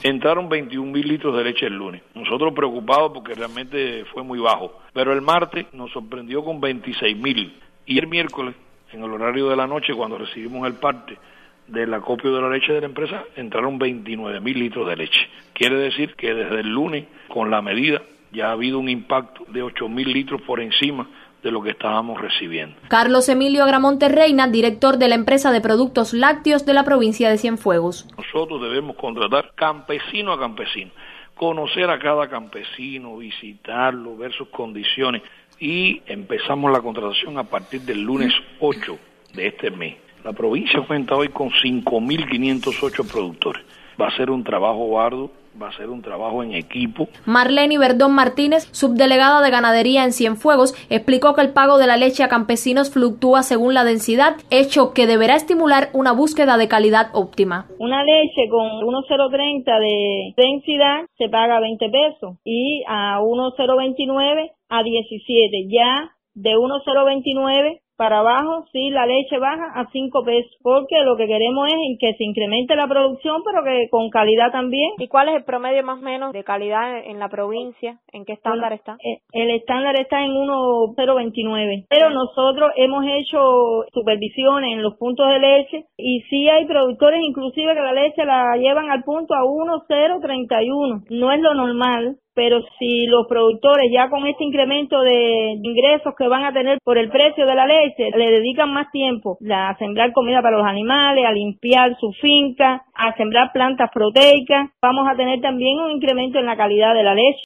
entraron 21.000 litros de leche el lunes. Nosotros preocupados porque realmente fue muy bajo. Pero el martes nos sorprendió con 26.000. Y el miércoles, en el horario de la noche, cuando recibimos el parte del acopio de la leche de la empresa, entraron 29.000 litros de leche. Quiere decir que desde el lunes, con la medida, ya ha habido un impacto de 8.000 litros por encima de lo que estábamos recibiendo. Carlos Emilio Agramonte Reina, director de la empresa de productos lácteos de la provincia de Cienfuegos. Nosotros debemos contratar campesino a campesino, conocer a cada campesino, visitarlo, ver sus condiciones, y empezamos la contratación a partir del lunes 8 de este mes. La provincia cuenta hoy con 5.508 productores. Va a ser un trabajo arduo, va a ser un trabajo en equipo. Marlene Verdón Martínez, subdelegada de ganadería en Cienfuegos, explicó que el pago de la leche a campesinos fluctúa según la densidad, hecho que deberá estimular una búsqueda de calidad óptima. Una leche con 1,030 de densidad se paga 20 pesos y a 1,029 a 17. Ya de 1,029 para abajo, sí, la leche baja a 5 pesos, porque lo que queremos es en que se incremente la producción, pero que con calidad también. ¿Y cuál es el promedio más o menos de calidad en la provincia? ¿En qué estándar está? El estándar está en 1,029, pero nosotros hemos hecho supervisiones en los puntos de leche y sí hay productores inclusive que la leche la llevan al punto a 1,031. No es lo normal. Pero si los productores ya con este incremento de ingresos que van a tener por el precio de la leche, le dedican más tiempo a sembrar comida para los animales, a limpiar su finca, a sembrar plantas proteicas, vamos a tener también un incremento en la calidad de la leche.